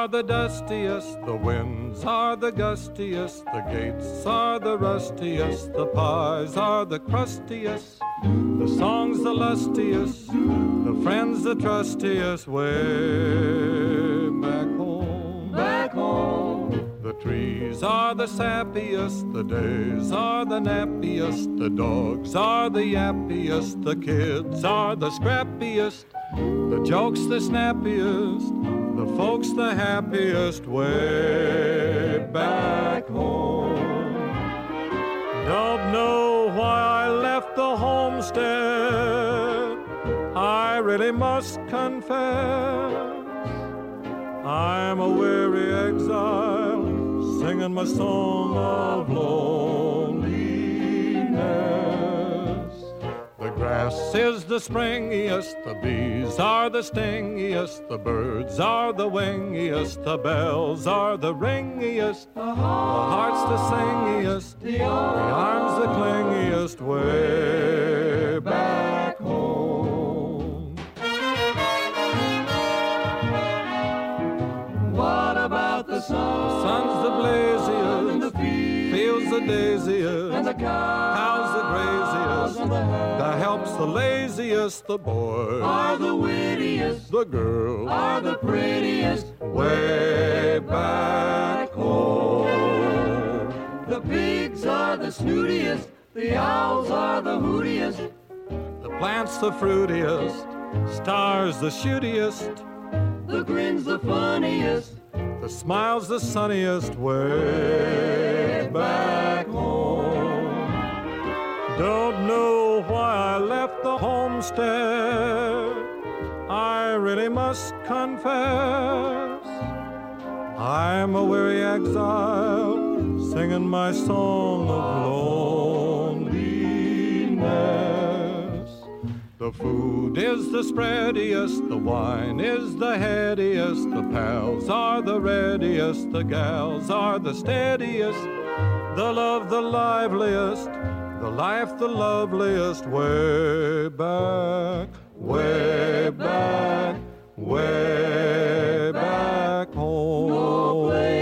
are the dustiest, the winds are the gustiest, the gates are the rustiest, the pies are the crustiest, the songs the lustiest, the friends the trustiest, way back home. Back home. The trees are the sappiest, the days are the nappiest, the dogs are the yappiest, the kids are the scrappiest, the jokes the snappiest, the folks the happiest, way back home. Don't know why I left the homestead, I really must confess. I'm a weary exile, singing my song of loneliness. The grass is the springiest, the bees are the stingiest, the birds are the wingiest, the bells are the ringiest, the heart's the singiest, the arms the clingiest, way back home. What about the sun? The sun's the blaziest, and the fields the daisiest, and the cows the graziest, and the the help's the laziest, the boys are the wittiest, the girls are the prettiest, way back home. the pigs are the snootiest, the owls are the hootiest, The plants the fruitiest, stars the shootiest, the grin's the funniest, the smile's the sunniest, way back home. Don't know why I left the homestead, I really must confess. I'm a weary exile, singing my song of loneliness. The food is the spreadiest, the wine is the headiest, the pals are the readiest, the gals are the steadiest, the love the liveliest, the life the loveliest, way back, way back, way back home. no place